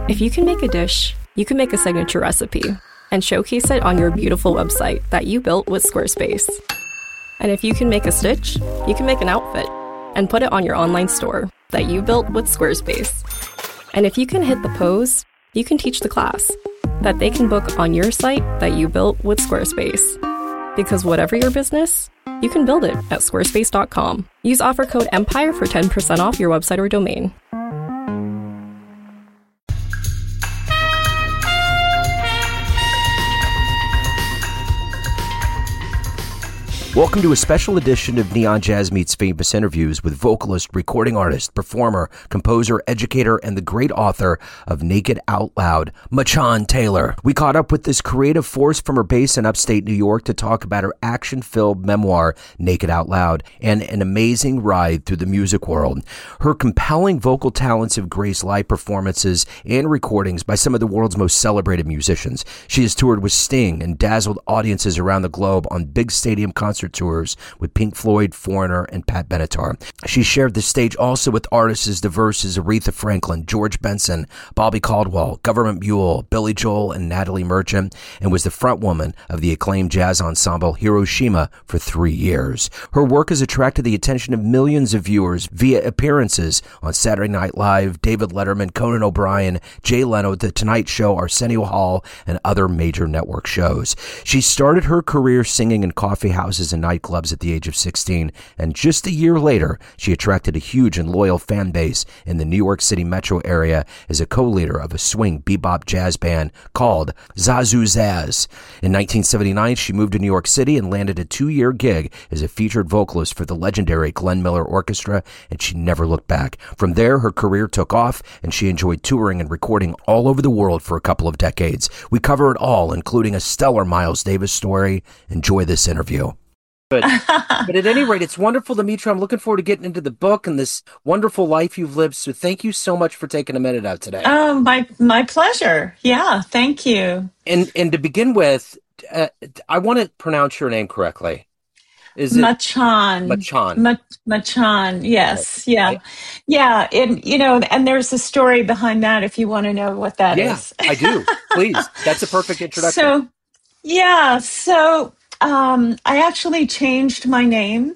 If you can make a dish, you can make a signature recipe and showcase it on your beautiful website that you built with Squarespace. And if you can make a stitch, you can make an outfit and put it on your online store that you built with Squarespace. And if you can hit the pose, you can teach the class that they can book on your site that you built with Squarespace. Because whatever your business, you can build it at squarespace.com. Use offer code EMPIRE for 10% off your website or domain. Welcome to a special edition of Neon Jazz Meets Famous Interviews with vocalist, recording artist, performer, composer, educator, and the great author of Naked Out Loud, Machan Taylor. We caught up with this creative force from her base in upstate New York to talk about her action-filled memoir, Naked Out Loud, and an amazing ride through the music world. Her compelling vocal talents have graced live performances and recordings by some of the world's most celebrated musicians. She has toured with Sting and dazzled audiences around the globe on big stadium concert tours with Pink Floyd, Foreigner, and Pat Benatar. She shared the stage also with artists as diverse as Aretha Franklin, George Benson, Bobby Caldwell, Government Mule, Billy Joel, and Natalie Merchant, and was the frontwoman of the acclaimed jazz ensemble Hiroshima for 3 years. Her work has attracted the attention of millions of viewers via appearances on Saturday Night Live, David Letterman, Conan O'Brien, Jay Leno, The Tonight Show, Arsenio Hall, and other major network shows. She started her career singing in coffee houses and nightclubs at the age of 16, and just a year later, she attracted a huge and loyal fan base in the New York City metro area as a co-leader of a swing bebop jazz band called Zazu Zaz. In 1979, she moved to New York City and landed a 2-year gig as a featured vocalist for the legendary Glenn Miller Orchestra, and she never looked back. From there, her career took off, and she enjoyed touring and recording all over the world for a couple of decades. We cover it all, including a stellar Miles Davis story. Enjoy this interview. But at any rate, it's wonderful to meet you. I'm looking forward to getting into the book and this wonderful life you've lived. So thank you so much for taking a minute out today. Oh, my pleasure. Yeah, thank you. And to begin with, I want to pronounce your name correctly. Is it Machan? Machan. Yes. Yeah. Yeah. And there's a story behind that if you want to know what that is. Yeah, I do. Please. That's a perfect introduction. I actually changed my name.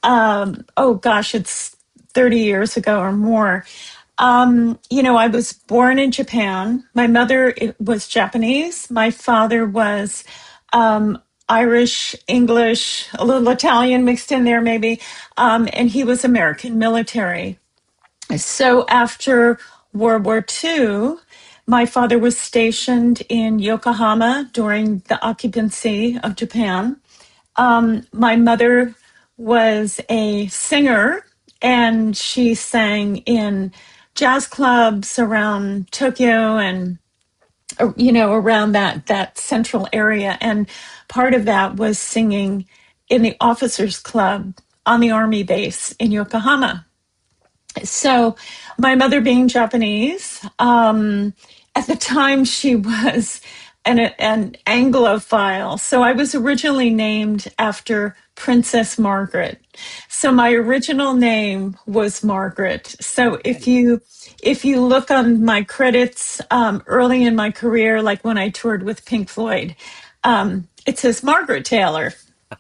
It's 30 years ago or more. I was born in Japan. My mother was Japanese. My father was Irish, English, a little Italian mixed in there maybe. And he was American military. So after World War II, my father was stationed in Yokohama during the occupancy of Japan. My mother was a singer, and she sang in jazz clubs around Tokyo and, around that central area. And part of that was singing in the officers' club on the Army base in Yokohama. So my mother being Japanese, at the time she was an Anglophile. So I was originally named after Princess Margaret. So my original name was Margaret. So if you look on my credits early in my career, like when I toured with Pink Floyd, it says Margaret Taylor.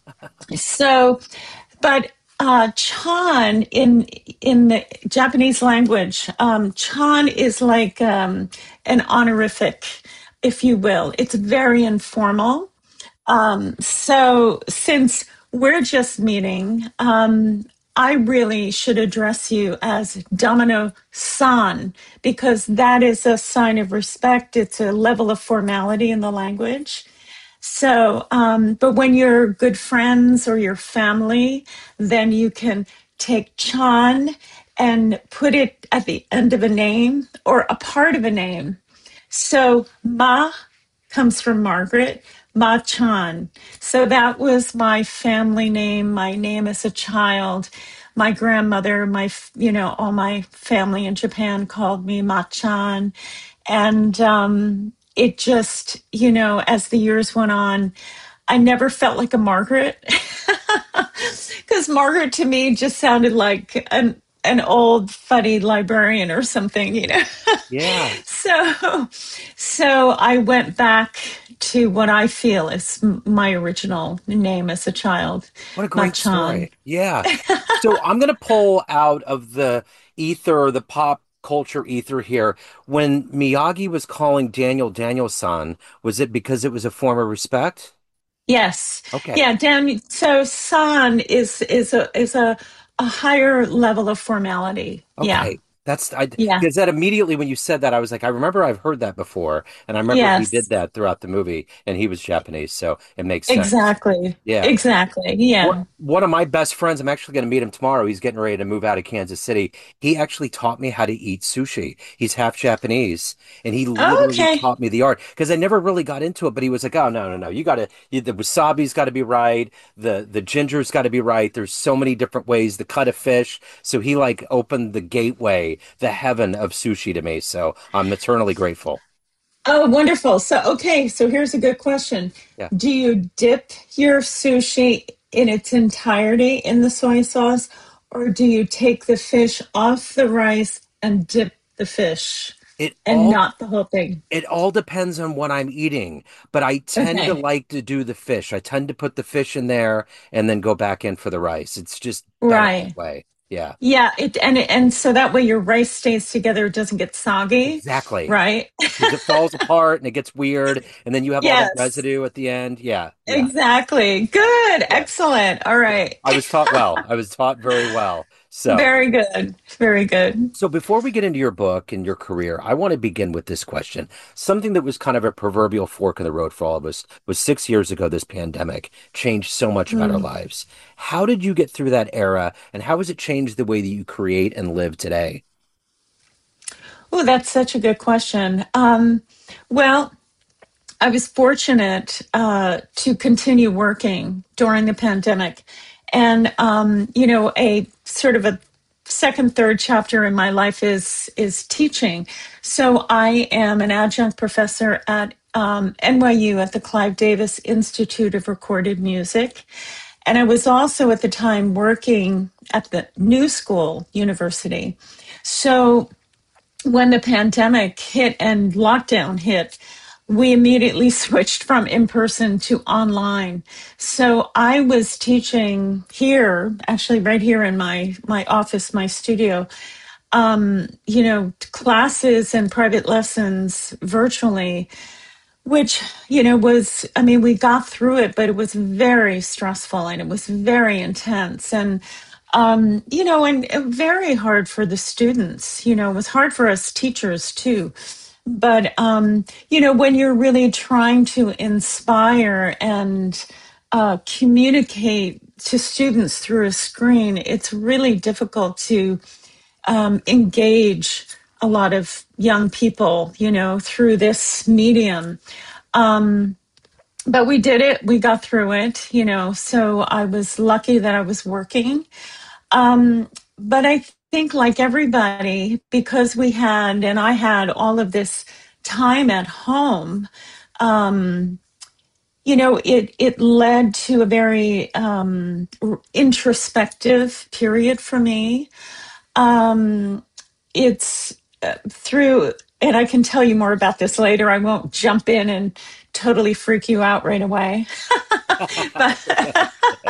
Chan in the Japanese language, Chan is like an honorific, if you will. It's very informal. So since we're just meeting, I really should address you as Domino-san, because that is a sign of respect. It's a level of formality in the language. So, but when you're good friends or your family, then you can take Chan and put it at the end of a name or a part of a name. So Ma comes from Margaret, Ma-chan. So that was my family name, my name as a child. My grandmother, all my family in Japan called me Ma-chan. And it just, as the years went on, I never felt like a Margaret, because Margaret to me just sounded like an old fuddy librarian or something, you know. Yeah. So, so I went back to what I feel is my original name as a child, What a great Machan. story. Yeah. So I'm going to pull out of the ether, the pop culture ether here. When Miyagi was calling Daniel Daniel-san, was it because it was a form of respect? Yes, Okay. yeah, Dan. So san is a higher level of formality. Yeah, Okay. That's I yeah, because that immediately when you said that I was like I remember I've heard that before and I remember he did yes, that throughout the movie and he was Japanese so it makes sense. exactly, Yeah. exactly. Yeah. One of my best friends, I'm actually going to meet him tomorrow. He's getting ready to move out of Kansas City. He actually taught me how to eat sushi. He's half Japanese, and he literally Okay. taught me the art because I never really got into it. But he was like, "Oh no, no, no! The wasabi's got to be right. The ginger's got to be right. There's so many different ways to cut a fish." So he like opened the gateway, the heaven of sushi to me. So I'm eternally grateful. Oh, wonderful. So, okay, so here's a good question. Yeah. Do you dip your sushi in its entirety in the soy sauce, or do you take the fish off the rice and dip the fish It and all not the whole thing? It all depends on what I'm eating, but I tend to Okay. like to do the fish. I tend to put the fish in there and then go back in for the rice. It's just better that Right. way. Yeah, Yeah, and so that way your rice stays together, it doesn't get soggy, exactly. right? Because it falls apart and it gets weird, and then you have all that Yes, residue at the end. Yeah, yeah, exactly. Good. yeah. Excellent. All right. I was taught well. I was taught very well. So, Very good. Very good. So before we get into your book and your career, I want to begin with this question. Something that was kind of a proverbial fork in the road for all of us was 6 years ago, this pandemic changed so much about our Mm. lives. How did you get through that era, and how has it changed the way that you create and live today? Oh, that's such a good question. Well, I was fortunate to continue working during the pandemic. And, a sort of a second, third chapter in my life is teaching. So I am an adjunct professor at NYU at the Clive Davis Institute of Recorded Music. And I was also at the time working at the New School University. So when the pandemic hit and lockdown hit, we immediately switched from in person to online. So I was teaching here, actually right here in my office, my studio, classes and private lessons virtually, which, was, I mean, we got through it, but it was very stressful and it was very intense. And very hard for the students. It was hard for us teachers too. But, when you're really trying to inspire and communicate to students through a screen, it's really difficult to engage a lot of young people, through this medium. But we did it, we got through it, so I was lucky that I was working. But I think, like everybody, because and I had all of this time at home, it led to a very introspective period for me. It's through, and I can tell you more about this later. I won't jump in and totally freak you out right away. But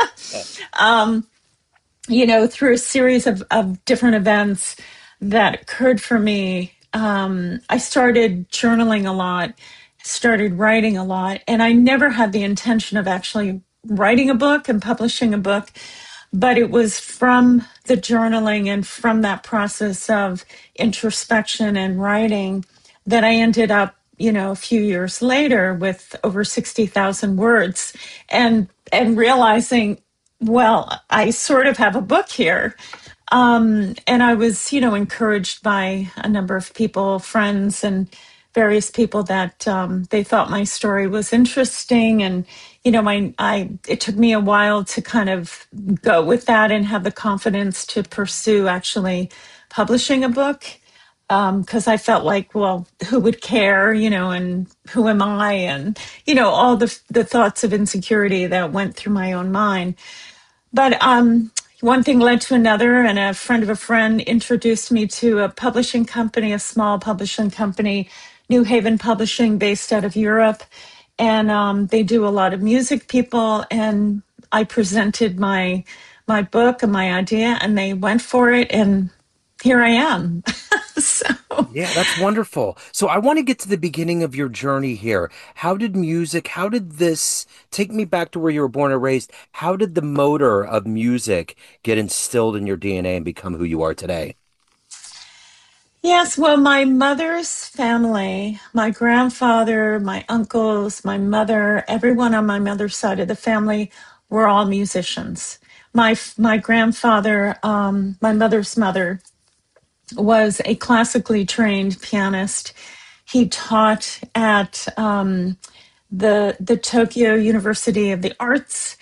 through a series of different events that occurred for me, I started journaling a lot, started writing a lot, and I never had the intention of actually writing a book and publishing a book. But it was from the journaling and from that process of introspection and writing that I ended up, a few years later with over 60,000 words and realizing, well, I sort of have a book here. And I was, encouraged by a number of people, friends, and various people that they thought my story was interesting. And, it took me a while to kind of go with that and have the confidence to pursue actually publishing a book. Because I felt like, well, who would care, and who am I, and all the thoughts of insecurity that went through my own mind. But one thing led to another, and a friend of a friend introduced me to a publishing company, a small publishing company, New Haven Publishing, based out of Europe. And they do a lot of music people. And I presented my book and my idea, and they went for it. And here I am. So, Yeah, that's wonderful. So I want to get to the beginning of your journey here. How did this take me back to where you were born and raised? How did the motor of music get instilled in your DNA and become who you are today? yes, well, my mother's family, my grandfather, my uncles, my mother, everyone on my mother's side of the family were all musicians. My grandfather, my mother's mother, was a classically trained pianist. He taught at the Tokyo University of the Arts.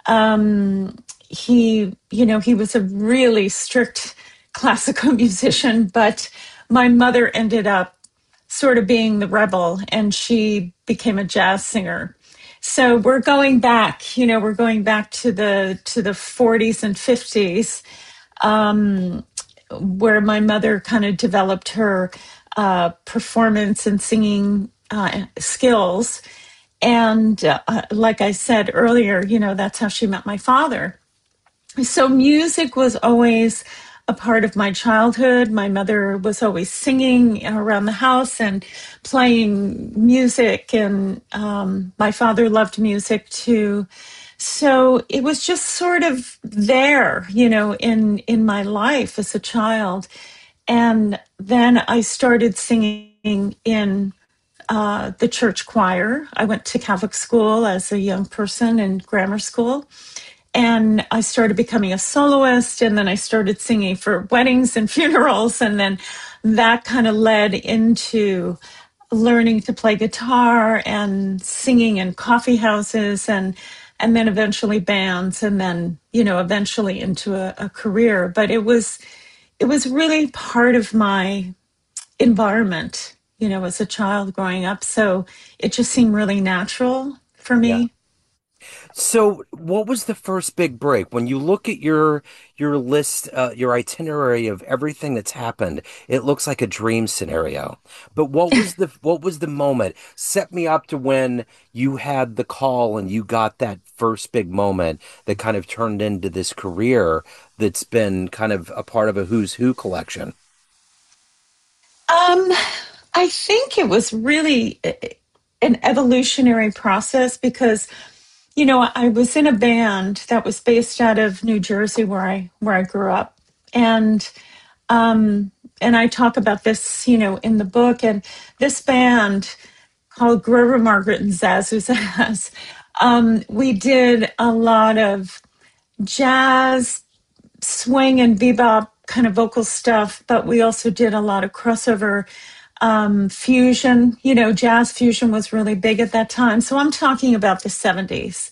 He was a really strict classical musician, but my mother ended up sort of being the rebel, and she became a jazz singer. So we're going back to the 40s and 50s, where my mother kind of developed her performance and singing skills. And like I said earlier, that's how she met my father. So music was always a part of my childhood. My mother was always singing around the house and playing music, and my father loved music too. So it was just sort of there, in my life as a child. And then I started singing in the church choir. I went to Catholic school as a young person in grammar school. And I started becoming a soloist, and then I started singing for weddings and funerals. And then that kind of led into learning to play guitar and singing in coffee houses, and then eventually bands, and then, eventually into a career. But it was really part of my environment, as a child growing up. So it just seemed really natural for Yeah. me. So, what was the first big break? When you look at your list, your itinerary of everything that's happened, it looks like a dream scenario. But what was the moment? Set me up to when you had the call and you got that first big moment that kind of turned into this career that's been kind of a part of a who's who collection. Um, I think it was really an evolutionary process because, I was in a band that was based out of New Jersey, where I grew up, and and I talk about this, in the book. And this band called Grover Margaret and Zazu Zaz, we did a lot of jazz, swing, and bebop kind of vocal stuff, but we also did a lot of crossover fusion. Jazz fusion was really big at that time. So I'm talking about the 70s.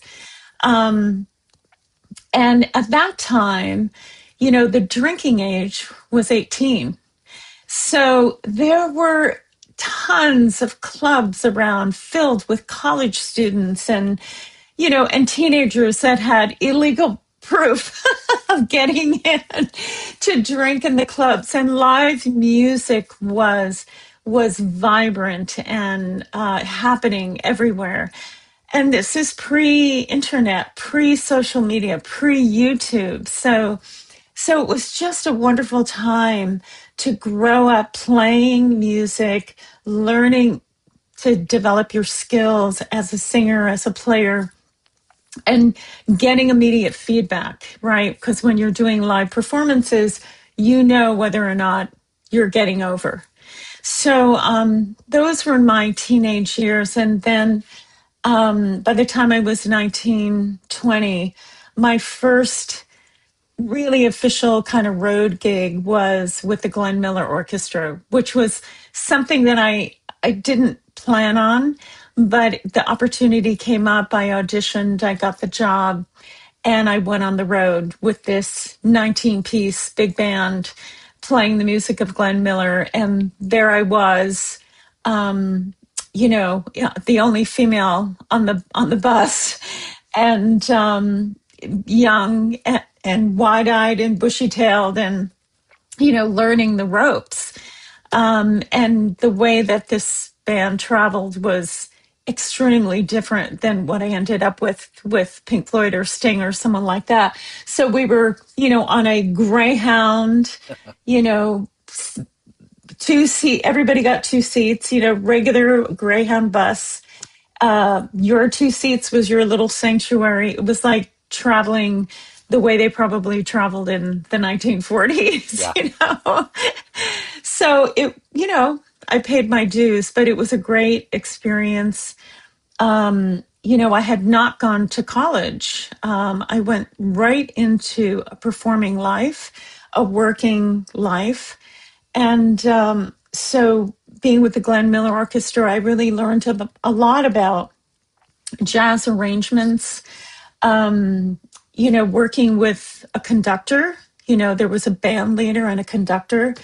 And at that time, the drinking age was 18. So there were tons of clubs around filled with college students and teenagers that had illegal proof of getting in to drink in the clubs. And live music was vibrant and happening everywhere. And this is pre-internet, pre-social media, pre-YouTube. So it was just a wonderful time to grow up playing music, learning to develop your skills as a singer, as a player, and getting immediate feedback, right? Because when you're doing live performances, you know whether or not you're getting over. So those were my teenage years. And then by the time I was 19, 20, my first really official kind of road gig was with the Glenn Miller Orchestra, which was something that I didn't plan on, but the opportunity came up. I auditioned, I got the job, and I went on the road with this 19-piece big band playing the music of Glenn Miller. And there I was, the only female on the bus, and young. and wide-eyed and bushy-tailed and, learning the ropes. And the way that this band traveled was extremely different than what I ended up with Pink Floyd or Sting or someone like that. So we were, on a Greyhound, you know, two seat. Everybody got two seats. Regular Greyhound bus. Your two seats was your little sanctuary. It was like traveling the way they probably traveled in the 1940s. Yeah. So I paid my dues, but it was a great experience. I had not gone to college. I went right into a performing life, a working life. And so being with the Glenn Miller Orchestra, I really learned a lot about jazz arrangements, working with a conductor. There was a band leader and a conductor.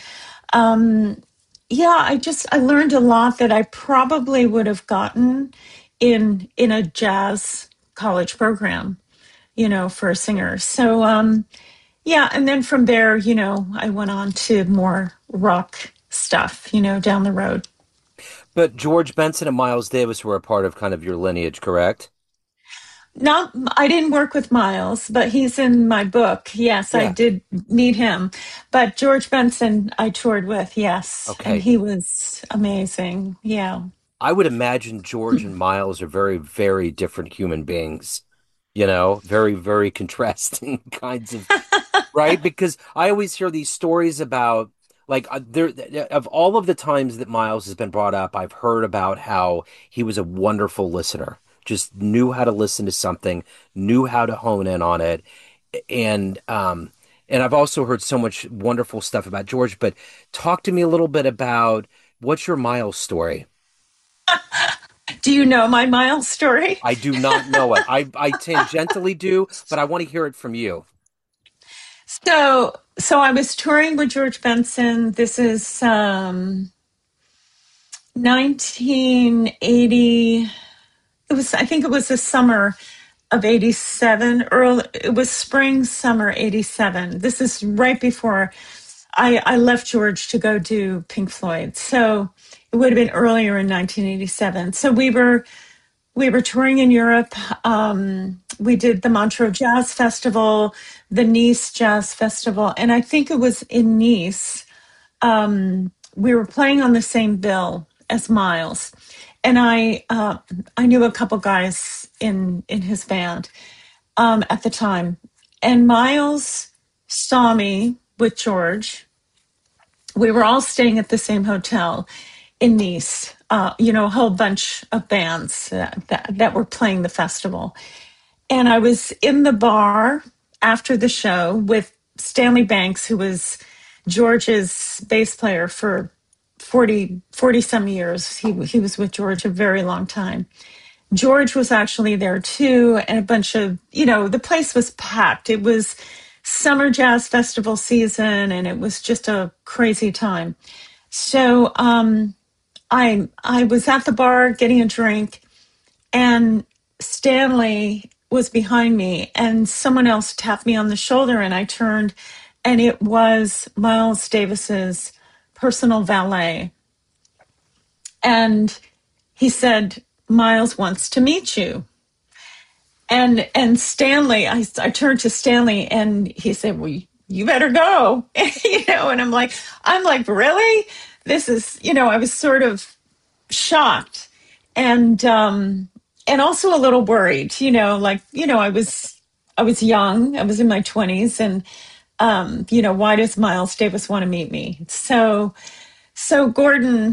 I learned a lot that I probably would have gotten in a jazz college program, for a singer. So and then from there, I went on to more rock stuff, down the road. But George Benson and Miles Davis were a part of kind of your lineage, correct? Not, I didn't work with Miles, but he's in my book. Yes, I Yeah. did meet him. But George Benson, I toured with, yes, and Okay. he was amazing. Yeah. I would imagine George and Miles are very, very different human beings, very, very contrasting kinds of, right? Because I always hear these stories about, like, there, of all of the times that Miles has been brought up, I've heard about how he was a wonderful listener, just knew how to listen to something, knew how to hone in on it. And I've also heard so much wonderful stuff about George, but talk to me a little bit about what's your Miles story? Do you know my Miles story? I do not know it. I tangentially do, but I want to hear it from you. So I was touring with George Benson. This is 1980. I think it was the summer of 87. Early, it was spring, summer 87. This is right before I left George to go do Pink Floyd. So it would have been earlier in 1987. So we were touring in Europe. We did the Montreux Jazz Festival, the Nice Jazz Festival, and I think it was in Nice. We were playing on the same bill as Miles, and I knew a couple guys in his band at the time, and Miles saw me with George. We were all staying at the same hotel in Nice. A whole bunch of bands that were playing the festival. And I was in the bar after the show with Stanley Banks, who was George's bass player for 40 some years. He was with George a very long time. George was actually there too, and a bunch of, the place was packed. It was summer jazz festival season, and it was just a crazy time. So I was at the bar getting a drink, and Stanley was behind me, and someone else tapped me on the shoulder, and I turned, and it was Miles Davis's personal valet. And he said, Miles wants to meet you. And Stanley, I turned to Stanley, and he said, well, you better go. And I'm like, really? This is, I was sort of shocked and also a little worried, I was young, I was in my 20s, and why does Miles Davis want to meet me? So Gordon,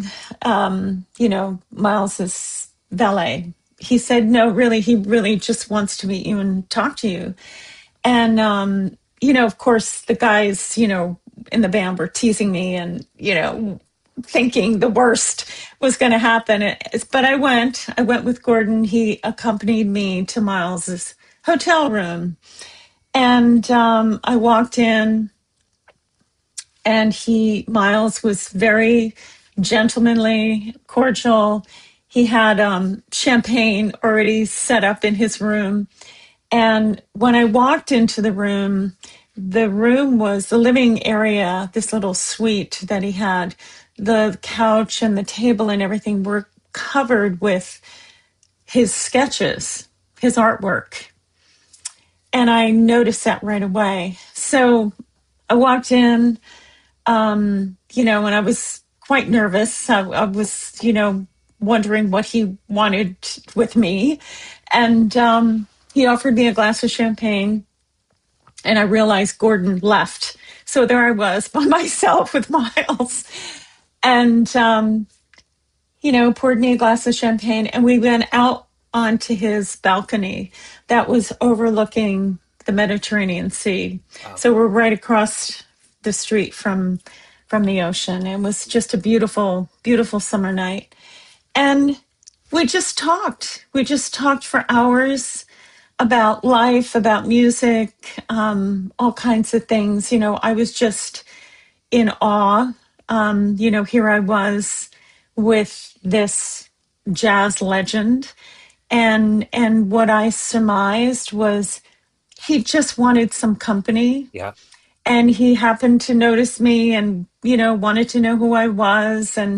Miles's valet, he said, no, really, he really just wants to meet you and talk to you. And, of course, the guys, in the band were teasing me and, thinking the worst was going to happen. But I went with Gordon. He accompanied me to Miles's hotel room. And I walked in, and Miles was very gentlemanly, cordial. He had champagne already set up in his room. And when I walked into the room was the living area, this little suite that he had. The couch and the table and everything were covered with his sketches, his artwork. And I noticed that right away. So I walked in, and I was quite nervous. I was, wondering what he wanted with me. And he offered me a glass of champagne. And I realized Gordon left. So there I was by myself with Miles. And, poured me a glass of champagne. And we went out onto his balcony that was overlooking the Mediterranean Sea. Wow. So we're right across the street from the ocean. It was just a beautiful, beautiful summer night. And we just talked. We just talked for hours about life, about music, all kinds of things. I was just in awe. Here I was with this jazz legend. And what I surmised was he just wanted some company. Yeah. And he happened to notice me and, wanted to know who I was. And,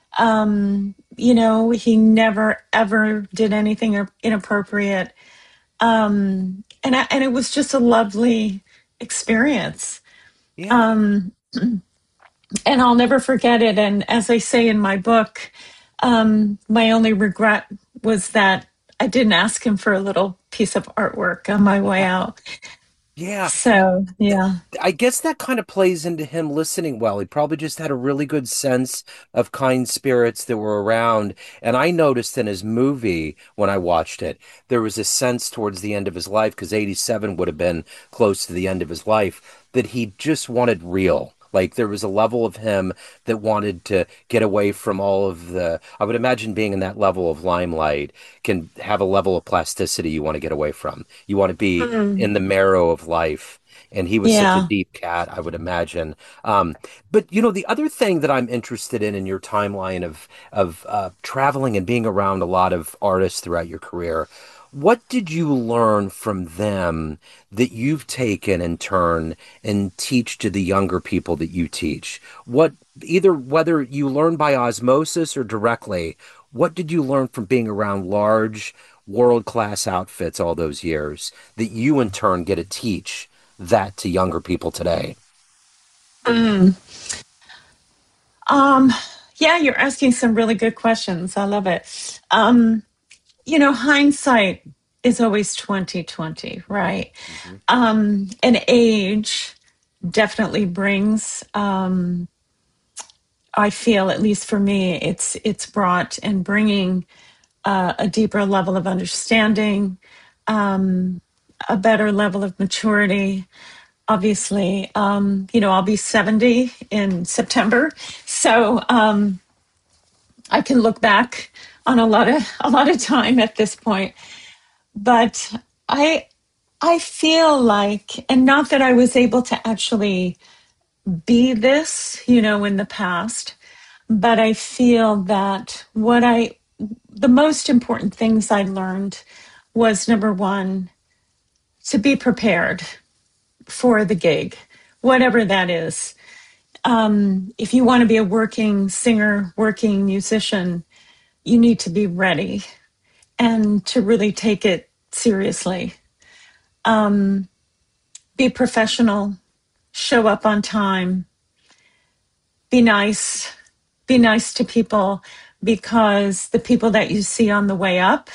he never, ever did anything inappropriate. And it was just a lovely experience. Yeah. And I'll never forget it. And as I say in my book, my only regret was that I didn't ask him for a little piece of artwork on my way out. Yeah. So, yeah. I guess that kind of plays into him listening well. He probably just had a really good sense of kind spirits that were around. And I noticed in his movie, when I watched it, there was a sense towards the end of his life, because 87 would have been close to the end of his life, that he just wanted real. Like there was a level of him that wanted to get away from all of I would imagine being in that level of limelight can have a level of plasticity you want to get away from. You want to be in the marrow of life. And he was such a deep cat, I would imagine. But the other thing that I'm interested in your timeline of traveling and being around a lot of artists throughout your career, what did you learn from them that you've taken in turn and teach to the younger people that you teach? Whether you learn by osmosis or directly, what did you learn from being around large world-class outfits all those years that you in turn get to teach that to younger people today? Yeah, you're asking some really good questions. I love it. Hindsight is always 2020, right? And age definitely brings, I feel, at least for me, it's brought and bringing a deeper level of understanding, a better level of maturity. Obviously, I'll be 70 in September, so I can look back on a lot of time at this point. But I feel like, and not that I was able to actually be this, in the past, but I feel that the most important things I learned was, number one, to be prepared for the gig, whatever that is. If you want to be a working singer, working musician, you need to be ready and to really take it seriously. Be professional, show up on time, be nice to people, because the people that you see on the way up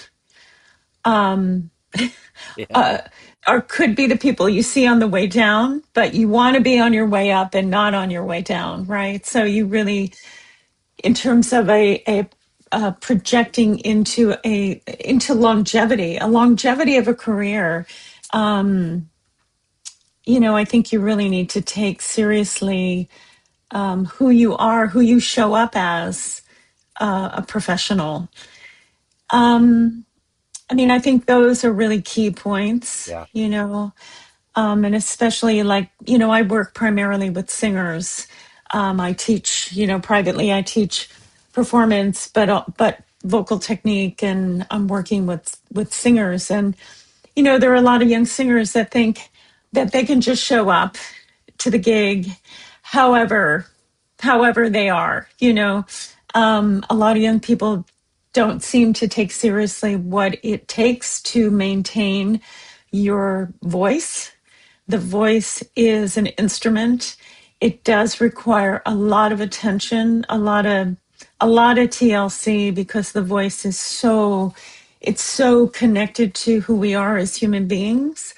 or could be the people you see on the way down, but you want to be on your way up and not on your way down, right? So you really, in terms of a projecting into longevity, a longevity of a career, I think you really need to take seriously who you are, who you show up as a professional. I think those are really key points, and especially I work primarily with singers. I teach, privately, I teach performance, but vocal technique, and I'm working with singers. And, there are a lot of young singers that think that they can just show up to the gig however they are. A lot of young people don't seem to take seriously what it takes to maintain your voice. The voice is an instrument. It does require a lot of attention, a lot of TLC, because the voice is it's so connected to who we are as human beings.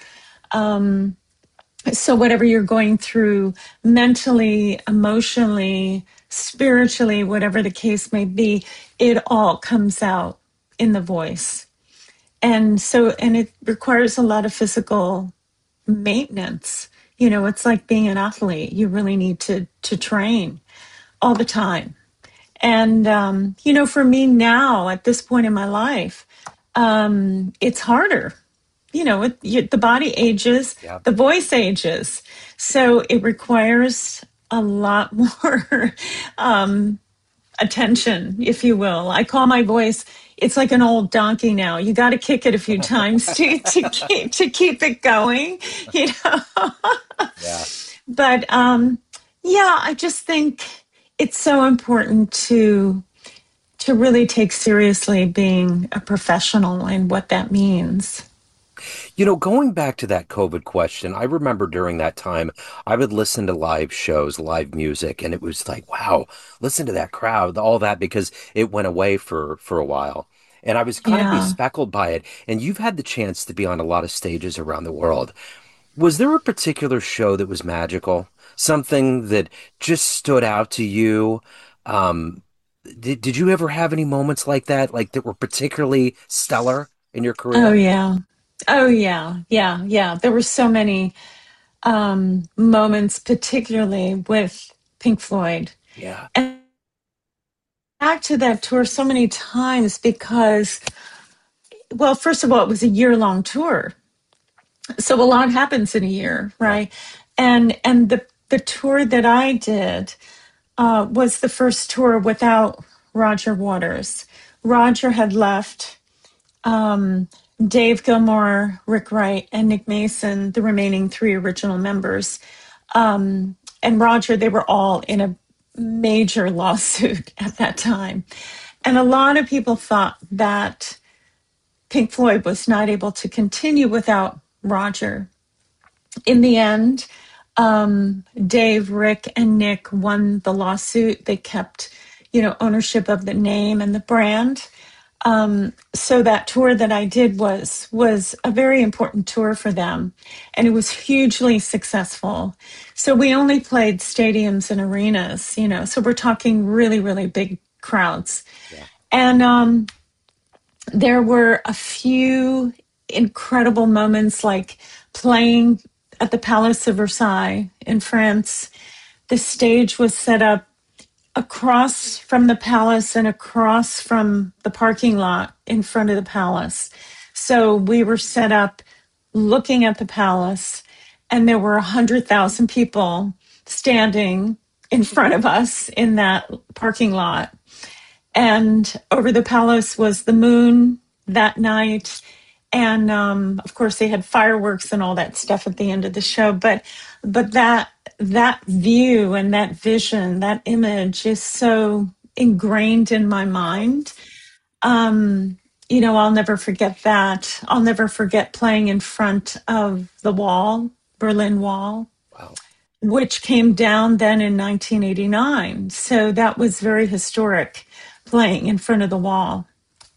So whatever you're going through mentally, emotionally, spiritually, whatever the case may be, it all comes out in the voice. And it requires a lot of physical maintenance. It's like being an athlete. You really need to train all the time. And for me now, at this point in my life, it's harder. The body ages, Yeah. the voice ages, so it requires a lot more attention, if you will. I call my voice, it's like an old donkey now. You got to kick it a few times to keep it going, you know. Yeah. But yeah, I just think it's so important to really take seriously being a professional and what that means. Going back to that COVID question, I remember during that time, I would listen to live shows, live music, and it was like, wow, listen to that crowd, all that, because it went away for a while. And I was kind of Yeah. bespeckled by it. And you've had the chance to be on a lot of stages around the world. Was there a particular show that was magical? Something that just stood out to you? Um, did you ever have any moments like that, like that were particularly stellar in your Oh career? yeah. Oh yeah. Yeah. Yeah. There were so many moments, particularly with Pink Floyd. Yeah. And back to that tour so many times because, well, first of all, it was a year-long tour. So a lot happens in a year, Yeah. right? And the tour that I did was the first tour without Roger Waters. Roger had left. Dave Gilmore, Rick Wright, and Nick Mason, the remaining three original members, and Roger, they were all in a major lawsuit at that time. And a lot of people thought that Pink Floyd was not able to continue without Roger. In the end, Dave, Rick, and Nick won the lawsuit. They kept, ownership of the name and the brand. So that tour that I did was a very important tour for them, and it was hugely successful. So we only played stadiums and arenas, So we're talking really, really big crowds, Yeah. and there were a few incredible moments, like playing at the Palace of Versailles in France. The stage was set up across from the palace and across from the parking lot in front of the palace. So we were set up looking at the palace, and there were 100,000 people standing in front of us in that parking lot. And over the palace was the moon that night. And of course, they had fireworks and all that stuff at the end of the show. But that view and that vision, that image is so ingrained in my mind. I'll never forget that. I'll never forget playing in front of the wall, Berlin Wall, Wow. which came down then in 1989. So that was very historic, playing in front of the wall.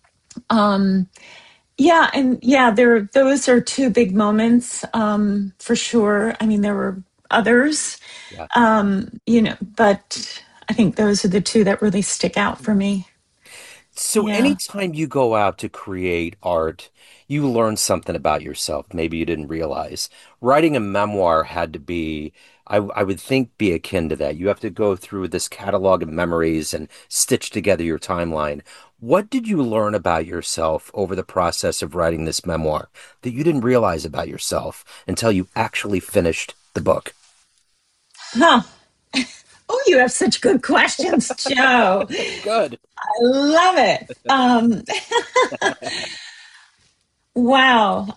Yeah, and yeah, those are two big moments, for sure. I mean, there were others, Yeah. But I think those are the two that really stick out for me. So Yeah. anytime you go out to create art, you learn something about yourself maybe you didn't realize. Writing a memoir had to be, I would think, be akin to that. You have to go through this catalog of memories and stitch together your timeline. What did you learn about yourself over the process of writing this memoir that you didn't realize about yourself until you actually finished the book? Huh. Oh, you have such good questions, Joe. Good. I love it. Wow.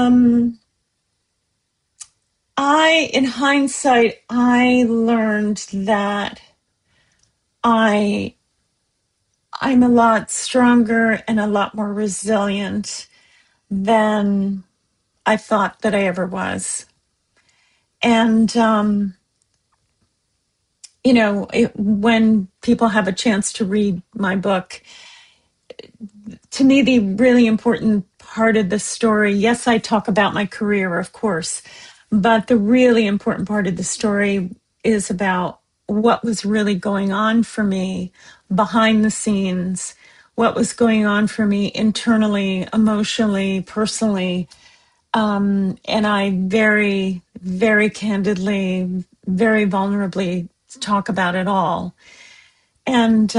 In hindsight, I learned that I I'm a lot stronger and a lot more resilient than I thought that I ever was. And when people have a chance to read my book, to me, the really important part of the story, yes, I talk about my career, of course, but the really important part of the story is about what was really going on for me behind the scenes, what was going on for me internally, emotionally, personally. And I very, very candidly, very vulnerably talk about it all. And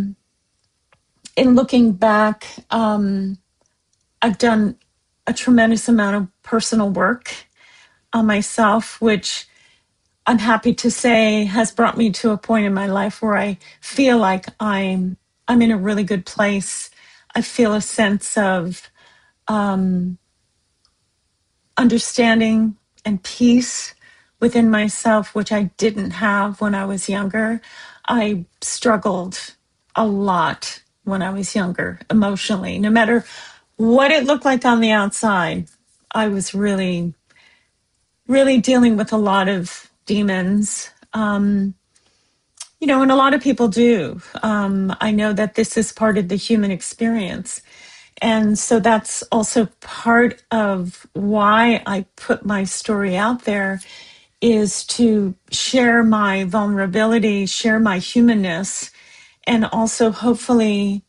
in looking back, I've done a tremendous amount of personal work on myself, which I'm happy to say has brought me to a point in my life where I feel like I'm in a really good place. I feel a sense of understanding and peace within myself, which I didn't have when I was younger. I struggled a lot when I was younger emotionally. No matter what it looked like on the outside, I was really, really dealing with a lot of demons. And a lot of people do. I know that this is part of the human experience. And so that's also part of why I put my story out there, is to share my vulnerability, share my humanness, and also hopefully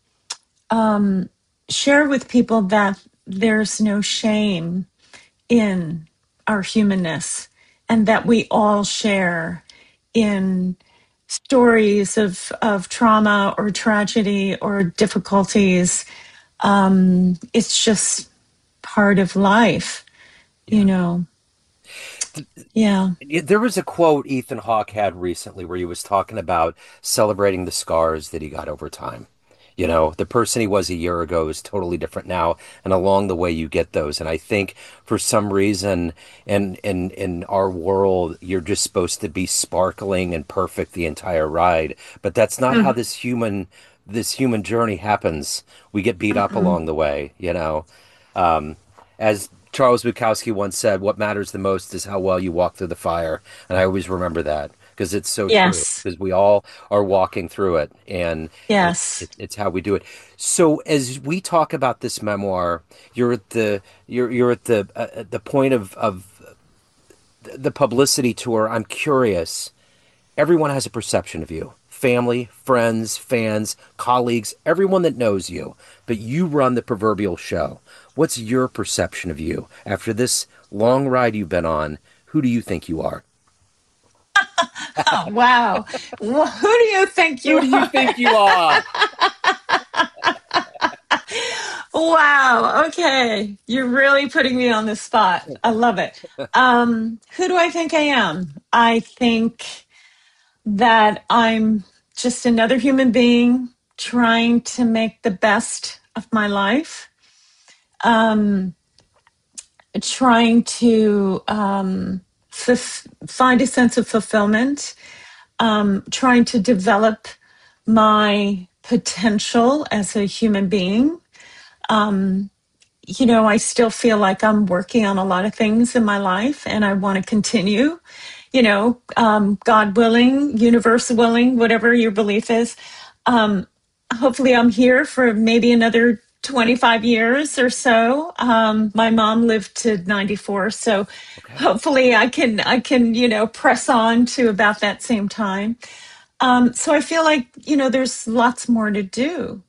share with people that there's no shame in our humanness and that we all share in stories of trauma or tragedy or difficulties. It's just part of life, you Yeah. know. Yeah. There was a quote Ethan Hawke had recently where he was talking about celebrating the scars that he got over time. The person he was a year ago is totally different now, and along the way you get those. And I think for some reason in our world, you're just supposed to be sparkling and perfect the entire ride. But that's not how Mm, this human journey happens. We get beat up mm-mm. along the way. As Charles Bukowski once said, what matters the most is how well you walk through the fire. And I always remember that because it's so true. Yes. Because we all are walking through it, and Yes. it's how we do it. So as we talk about this memoir, you're at the point of the publicity tour. I'm curious. Everyone has a perception of you. Family, friends, fans, colleagues, everyone that knows you. But you run the proverbial show. What's your perception of you after this long ride you've been on? Who do you think you are? Oh, wow. Who do you think Who you do you are? think you are? Wow. Okay. You're really putting me on the spot. I love it. Who do I think I am? I think that I'm just another human being trying to make the best of my life, trying to find a sense of fulfillment, trying to develop my potential as a human being. I still feel like I'm working on a lot of things in my life and I want to continue, God willing, universe willing, whatever your belief is. Hopefully I'm here for maybe another 25 years or so. My mom lived to 94, so Okay. hopefully I can, press on to about that same time. So I feel like, there's lots more to do.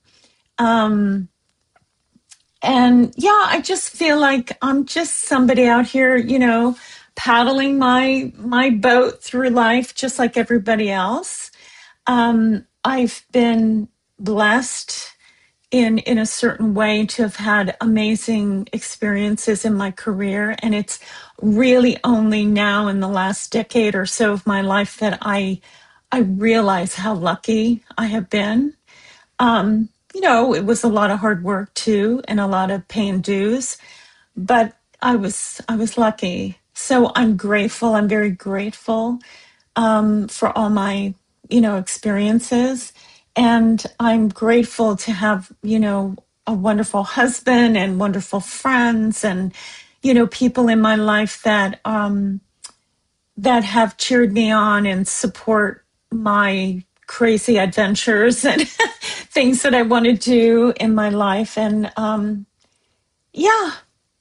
And yeah, I just feel like I'm just somebody out here, paddling my boat through life just like everybody else. I've been blessed in a certain way to have had amazing experiences in my career, and it's really only now in the last decade or so of my life that I realize how lucky I have been. It was a lot of hard work too, and a lot of paying dues. but I was lucky. So I'm grateful. I'm very grateful for all my, experiences. And I'm grateful to have, a wonderful husband and wonderful friends and, people in my life that have cheered me on and support my crazy adventures and things that I want to do in my life. And yeah,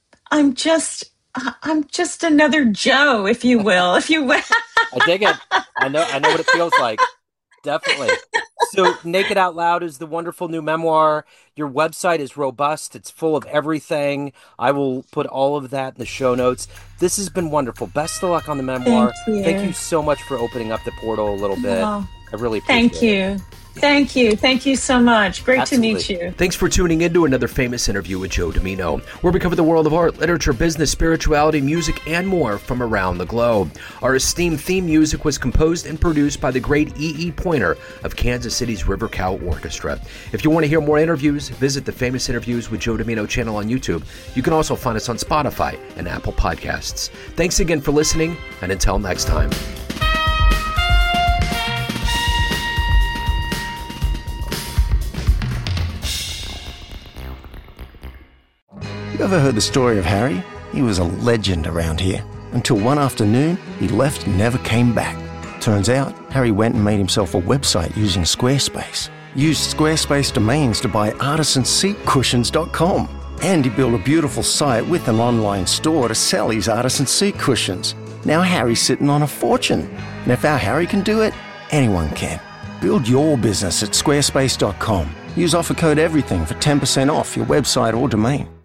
I'm just another Joe, if you will, if you will. I dig it. I know what it feels like. Definitely. So Naked Out Loud is the wonderful new memoir. Your website is robust. It's full of everything. I will put all of that in the show notes. This has been wonderful. Best of luck on the memoir. Thank you so much for opening up the portal a little bit. Oh, I really appreciate it. thank you. Thank you. Thank you so much. Great Absolutely. to meet you. Thanks for tuning in to another famous interview with Joe Dimino, where we cover the world of art, literature, business, spirituality, music, and more from around the globe. Our esteemed theme music was composed and produced by the great E.E. Pointer of Kansas City's River Cow Orchestra. If you want to hear more interviews, visit the Famous Interviews with Joe Dimino channel on YouTube. You can also find us on Spotify and Apple Podcasts. Thanks again for listening, and until next time. You ever heard the story of Harry? He was a legend around here. Until one afternoon, he left and never came back. Turns out, Harry went and made himself a website using Squarespace. Used Squarespace domains to buy artisanseatcushions.com. And he built a beautiful site with an online store to sell his artisan seat cushions. Now Harry's sitting on a fortune. And if our Harry can do it, anyone can. Build your business at squarespace.com. Use offer code EVERYTHING for 10% off your website or domain.